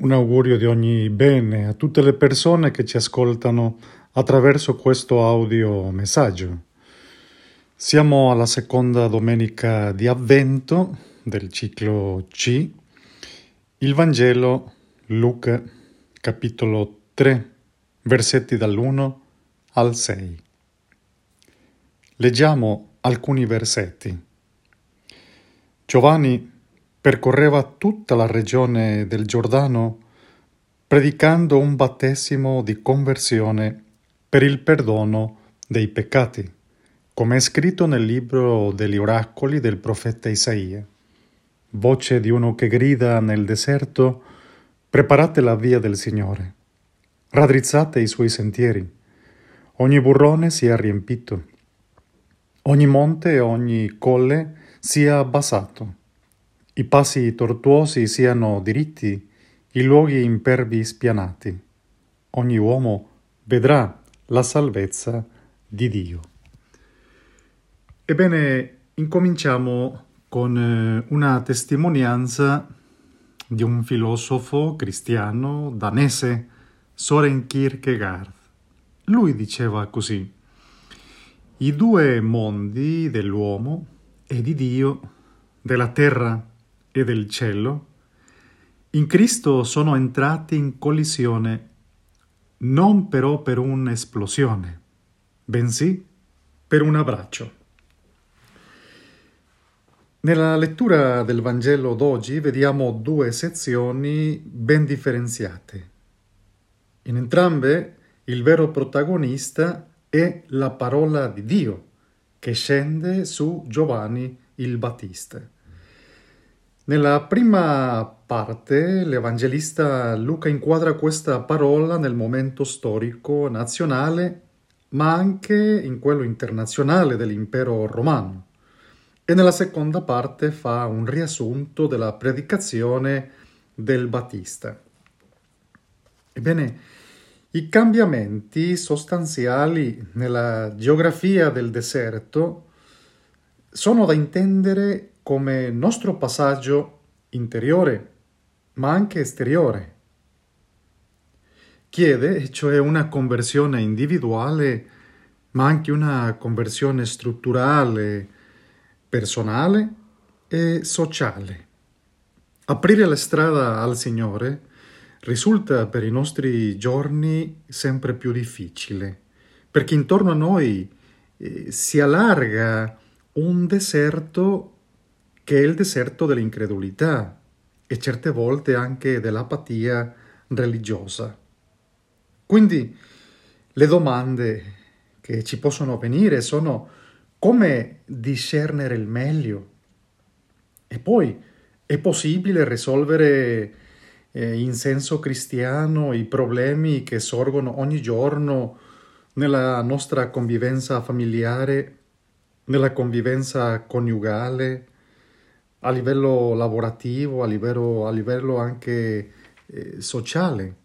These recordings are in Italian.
Un augurio di ogni bene a tutte le persone che ci ascoltano attraverso questo audio messaggio. Siamo alla seconda domenica di Avvento del ciclo C. Il Vangelo Luca, capitolo 3, versetti dall'1 al 6. Leggiamo alcuni versetti. Giovanni percorreva tutta la regione del Giordano predicando un battesimo di conversione per il perdono dei peccati, come è scritto nel libro degli oracoli del profeta Isaia. Voce di uno che grida nel deserto: preparate la via del Signore, raddrizzate i suoi sentieri. Ogni burrone sia riempito, ogni monte e ogni colle sia abbassato. I passi tortuosi siano diritti, i luoghi impervi spianati. Ogni uomo vedrà la salvezza di Dio. Ebbene, incominciamo con una testimonianza di un filosofo cristiano danese, Søren Kierkegaard. Lui diceva così: i due mondi dell'uomo e di Dio, della terra e del cielo, in Cristo sono entrati in collisione, non però per un'esplosione, bensì per un abbraccio. Nella lettura del Vangelo d'oggi vediamo due sezioni ben differenziate. In entrambe il vero protagonista è la parola di Dio che scende su Giovanni il Battista. Nella prima parte l'Evangelista Luca inquadra questa parola nel momento storico nazionale, ma anche in quello internazionale dell'impero romano. E nella seconda parte fa un riassunto della predicazione del Battista. Ebbene, i cambiamenti sostanziali nella geografia del deserto sono da intendere come nostro passaggio interiore, ma anche esteriore. Chiede, cioè, una conversione individuale, ma anche una conversione strutturale, personale e sociale. Aprire la strada al Signore risulta per i nostri giorni sempre più difficile, perché intorno a noi si allarga un deserto che è il deserto dell'incredulità e certe volte anche dell'apatia religiosa. Quindi le domande che ci possono venire sono: come discernere il meglio? E poi è possibile risolvere in senso cristiano i problemi che sorgono ogni giorno nella nostra convivenza familiare, nella convivenza coniugale, a livello lavorativo, a livello anche sociale.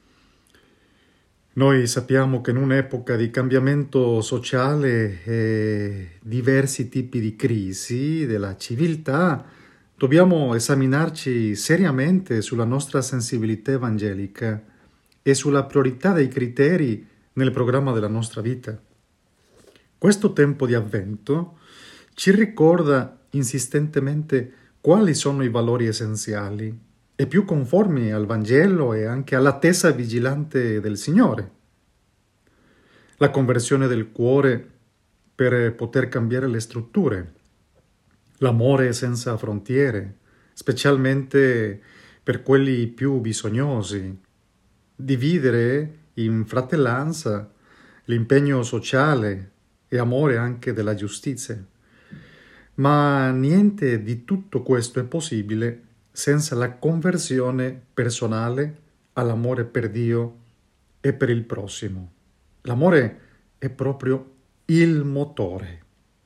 Noi sappiamo che in un'epoca di cambiamento sociale e diversi tipi di crisi della civiltà dobbiamo esaminarci seriamente sulla nostra sensibilità evangelica e sulla priorità dei criteri nel programma della nostra vita. Questo tempo di Avvento ci ricorda insistentemente quali sono i valori essenziali e più conformi al Vangelo e anche all'attesa vigilante del Signore. La conversione del cuore per poter cambiare le strutture, l'amore senza frontiere, specialmente per quelli più bisognosi, dividere in fratellanza l'impegno sociale e amore anche della giustizia. Ma niente di tutto questo è possibile senza la conversione personale all'amore per Dio e per il prossimo. L'amore è proprio il motore.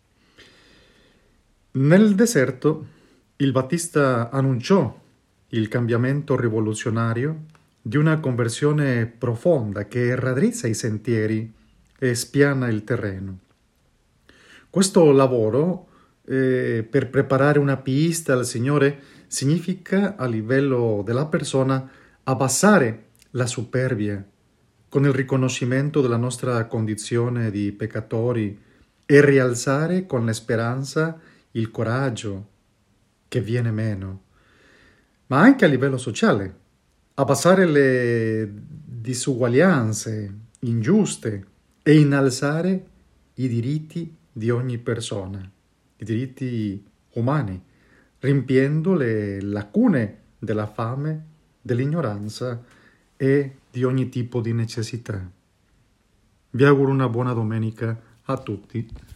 Nel deserto il Battista annunciò il cambiamento rivoluzionario di una conversione profonda che raddrizza i sentieri e spiana il terreno. Questo lavoro per preparare una pista al Signore significa a livello della persona abbassare la superbia con il riconoscimento della nostra condizione di peccatori e rialzare con la speranza il coraggio che viene meno, ma anche a livello sociale, abbassare le disuguaglianze ingiuste e innalzare i diritti di ogni persona, i diritti umani, riempiendo le lacune della fame, dell'ignoranza e di ogni tipo di necessità. Vi auguro una buona domenica a tutti.